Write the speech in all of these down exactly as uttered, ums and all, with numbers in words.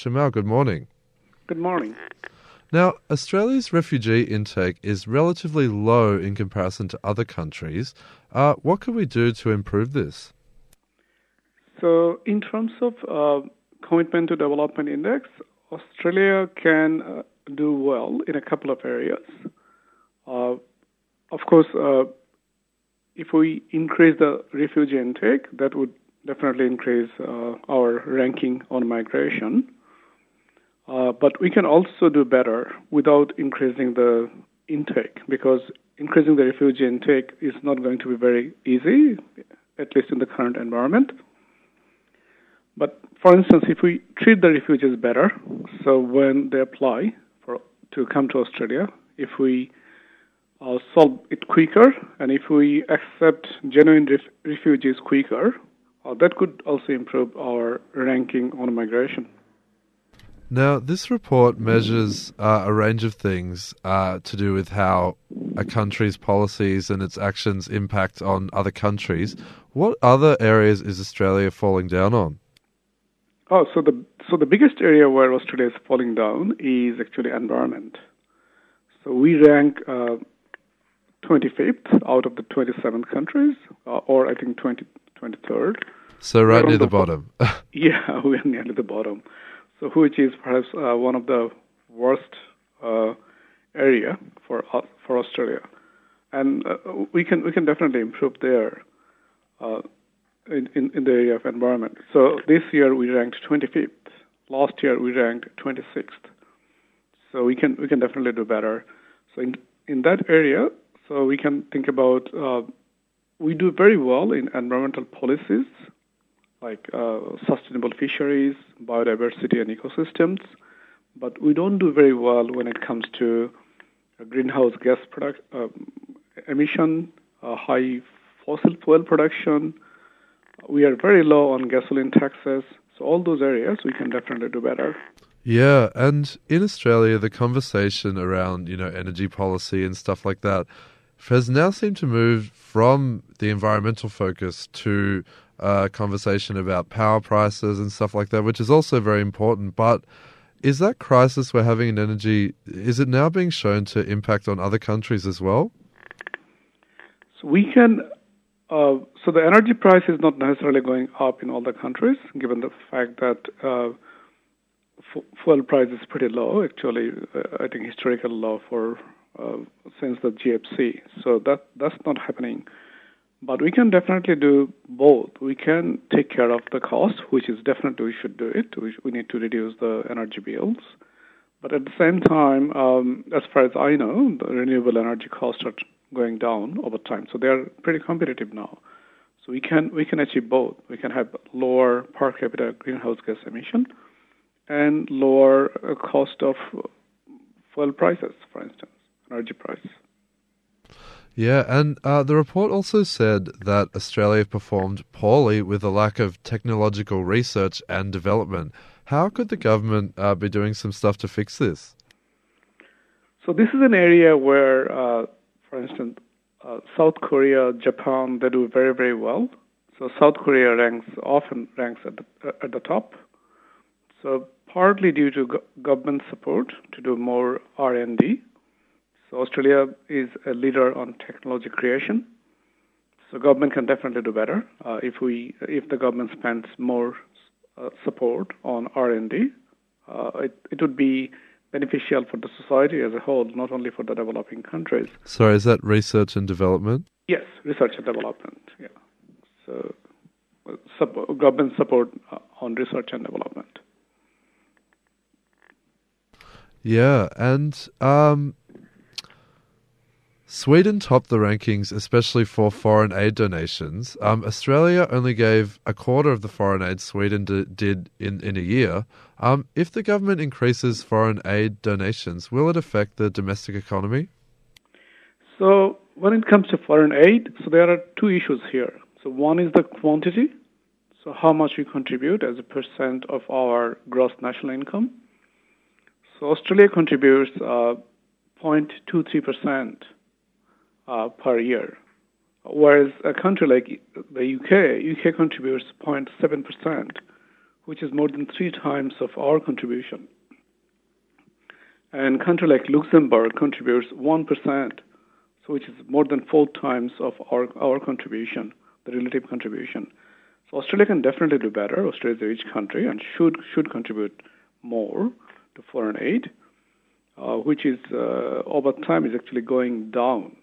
Shamal, good morning. Good morning. Now, Australia's refugee intake is relatively low in comparison to other countries. Uh, what can we do to improve this? So, in terms of uh, commitment to development index, Australia can uh, do well in a couple of areas. Uh, of course, uh, if we increase the refugee intake, that would definitely increase uh, our ranking on migration. Uh, but we can also do better without increasing the intake, because increasing the refugee intake is not going to be very easy, at least in the current environment. But for instance, if we treat the refugees better, so when they apply for to come to Australia, if we uh, solve it quicker, and if we accept genuine ref- refugees quicker, uh, that could also improve our ranking on migration. Now, this report measures uh, a range of things uh, to do with how a country's policies and its actions impact on other countries. What other areas is Australia falling down on? Oh, so the so the biggest area where Australia is falling down is actually environment. So we rank uh, twenty-fifth out of the twenty-seven countries, uh, or I think twenty, twenty-third. So right We're near the, the bottom. Yeah, we are nearly the bottom. So which is perhaps uh, one of the worst uh, area for uh, for Australia, and uh, we can we can definitely improve there. Uh, In, in, in the area of environment. So this year we ranked twenty-fifth. Last year we ranked twenty-sixth. So we can we can definitely do better. So in in that area, so we can think about uh, we do very well in environmental policies like uh, sustainable fisheries, biodiversity, and ecosystems, but we don't do very well when it comes to uh, greenhouse gas product uh, emission, uh, high fossil fuel production. We are very low on gasoline taxes. So all those areas we can definitely do better. Yeah, and in Australia, the conversation around, you know, energy policy and stuff like that has now seemed to move from the environmental focus to a conversation about power prices and stuff like that, which is also very important. But is that crisis we're having in energy, is it now being shown to impact on other countries as well? So we can... Uh, so the energy price is not necessarily going up in all the countries, given the fact that uh, f- fuel price is pretty low. Actually, uh, I think historical low for uh, since the G F C. So that that's not happening. But we can definitely do both. We can take care of the cost, which is definitely we should do it. We, we need to reduce the energy bills. But at the same time, um, as far as I know, the renewable energy costs are going down over time. So they are pretty competitive now. So we can we can achieve both. We can have lower per capita greenhouse gas emission and lower uh, cost of fuel prices, for instance, energy price. Yeah, and uh, the report also said that Australia performed poorly with a lack of technological research and development. How could the government uh, be doing some stuff to fix this? So this is an area where uh, For instance, uh, South Korea, Japan, they do very, very well. So South Korea ranks often ranks at the, uh, at the top. So partly due to go- government support to do more R and D. So Australia is a leader on technology creation. So government can definitely do better uh, if we if the government spends more uh, support on R and D. Uh, it, it would be beneficial for the society as a whole, not only for the developing countries. Sorry, is that research and development? Yes, research and development, yeah. So support, government support on research and development. Yeah, and um, Sweden topped the rankings, especially for foreign aid donations. Um, Australia only gave a quarter of the foreign aid Sweden d- did in, in a year. Um, if the government increases foreign aid donations, will it affect the domestic economy? So when it comes to foreign aid, so there are two issues here. So one is the quantity, so how much we contribute as a percent of our gross national income. So Australia contributes uh, zero point two three percent uh, per year, whereas a country like the U K, U K contributes zero point seven percent, which is more than three times of our contribution. And a country like Luxembourg contributes one percent, so which is more than four times of our, our contribution, the relative contribution. So Australia can definitely do better. Australia is a rich country and should should contribute more to foreign aid, uh, which is uh, over time is actually going down.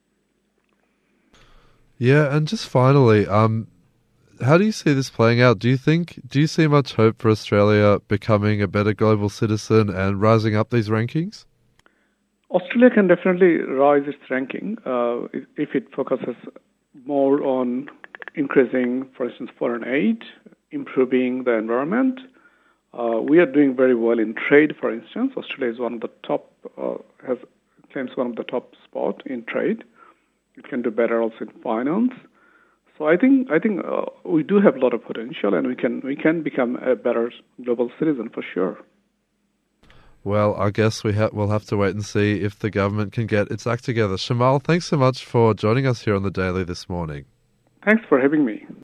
Yeah, and just finally, um, how do you see this playing out? Do you think, do you see much hope for Australia becoming a better global citizen and rising up these rankings? Australia can definitely rise its ranking uh, if it focuses more on increasing, for instance, foreign aid, improving the environment. Uh, we are doing very well in trade, for instance. Australia is one of the top, uh, has claims one of the top spot in trade. It can do better also in finance. So I think I think uh, we do have a lot of potential, and we can we can become a better global citizen for sure. Well, I guess we ha- we'll have to wait and see if the government can get its act together. Shamal, thanks so much for joining us here on The Daily this morning. Thanks for having me.